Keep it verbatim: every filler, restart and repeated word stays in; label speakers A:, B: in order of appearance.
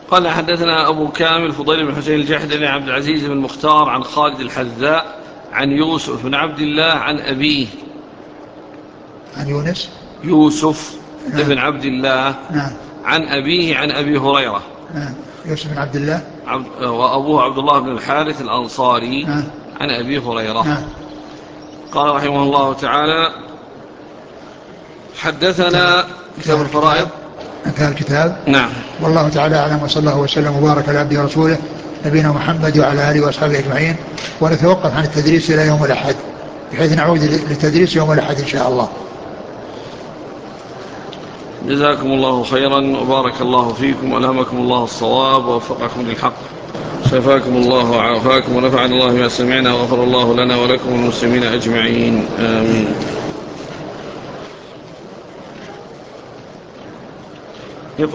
A: قال حدثنا أبو كامل فضيل بن حسين الجحدري عن عبد العزيز بن مختار عن خالد الحذاء عن يوسف بن عبد الله عن أبيه.
B: عن يونس.
A: يوسف
B: نعم.
A: بن عبد الله.
B: نعم.
A: عن أبيه عن أبي هريرة.
B: نعم. يوسف بن عبد الله.
A: عبد وأبوه عبد الله بن الحارث الأنصاري.
B: نعم.
A: عن أبي هريرة.
B: نعم.
A: قال رحمه الله تعالى حدثنا كتاب الفرائض.
B: انتهى الكتاب.
A: نعم.
B: والله تعالى أعلم، وصلى الله وسلم وبارك على عبده ورسوله نبينا محمد وعلى آله وأصحابه أجمعين. ونتوقف عن التدريس إلى يوم الأحد بحيث نعود للتدريس يوم الأحد إن شاء الله.
A: جزاكم الله خيرا وبارك الله فيكم وألهمكم الله الصواب ووفقكم للحق. شفاكم الله وعافاكم ونفعنا الله بما سمعنا وغفر الله لنا ولكم والمسلمين أجمعين آمين.